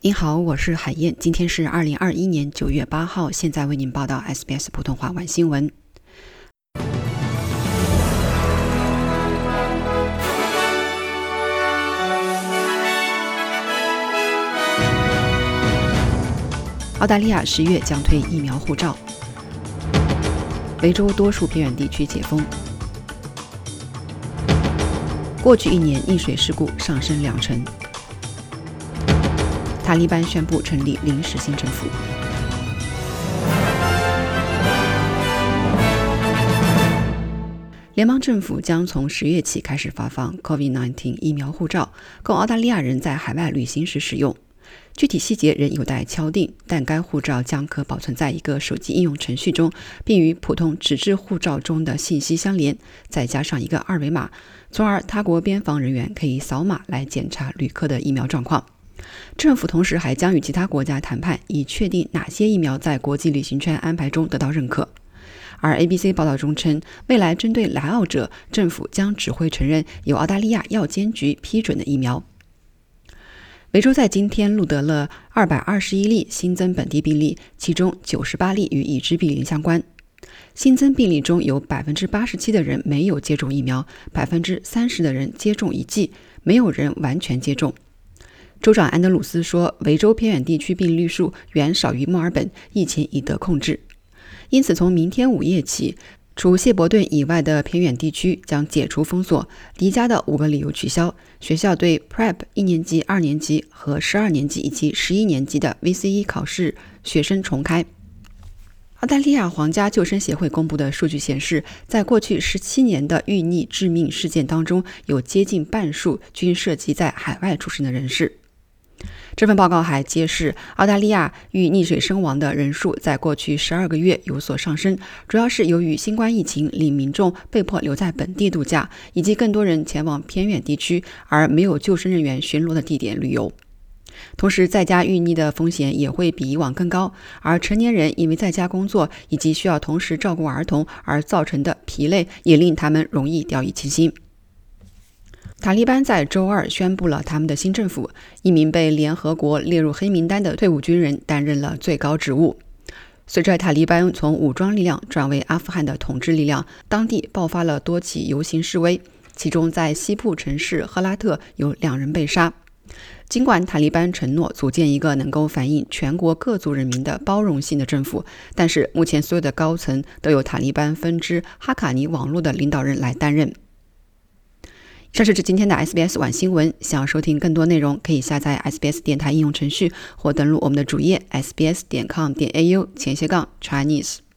您好，我是海燕，今天是2021年9月8号，现在为您报道 SBS 普通话晚新闻。澳大利亚10月将推疫苗护照，维州多数偏远地区解封。过去1年溺水事故上升2成。塔利班宣布成立临时新政府。联邦政府将从10月起开始发放 COVID-19 疫苗护照，供澳大利亚人在海外旅行时使用。具体细节仍有待敲定，但该护照将可保存在一个手机应用程序中，并与普通纸质护照中的信息相连，再加上一个二维码，从而他国边防人员可以扫码来检查旅客的疫苗状况。政府同时还将与其他国家谈判，以确定哪些疫苗在国际旅行圈安排中得到认可。而 ABC 报道中称，未来针对来澳者，政府将只会承认由澳大利亚药监局批准的疫苗。维州在今天录得了221例新增本地病例，其中98例与已知病例相关。新增病例中有 87% 的人没有接种疫苗， 30% 的人接种1剂，没有人完全接种。州长安德鲁斯说，维州偏远地区病例数远少于墨尔本，疫情已得控制。因此从明天午夜起，除谢伯顿以外的偏远地区将解除封锁，离家的5个理由取消，学校对 Prep 1年级、2年级和12年级以及11年级的 VCE 考试学生重开。澳大利亚皇家救生协会公布的数据显示，在过去17年的遇溺致命事件当中，有接近半数均涉及在海外出生的人士。这份报告还揭示，澳大利亚遇溺水身亡的人数在过去12个月有所上升，主要是由于新冠疫情令民众被迫留在本地度假，以及更多人前往偏远地区而没有救生人员巡逻的地点旅游。同时，在家遇溺的风险也会比以往更高，而成年人因为在家工作以及需要同时照顾儿童而造成的疲累，也令他们容易掉以轻心。塔利班在周二宣布了他们的新政府，一名被联合国列入黑名单的退伍军人担任了最高职务。随着塔利班从武装力量转为阿富汗的统治力量，当地爆发了多起游行示威，其中在西部城市赫拉特有2人被杀。尽管塔利班承诺组建一个能够反映全国各族人民的包容性的政府，但是目前所有的高层都由塔利班分支哈卡尼网络的领导人来担任。以上是今天的 SBS 晚新闻，想要收听更多内容，可以下载 SBS 电台应用程序或登录我们的主页 sbs.com.au/Chinese。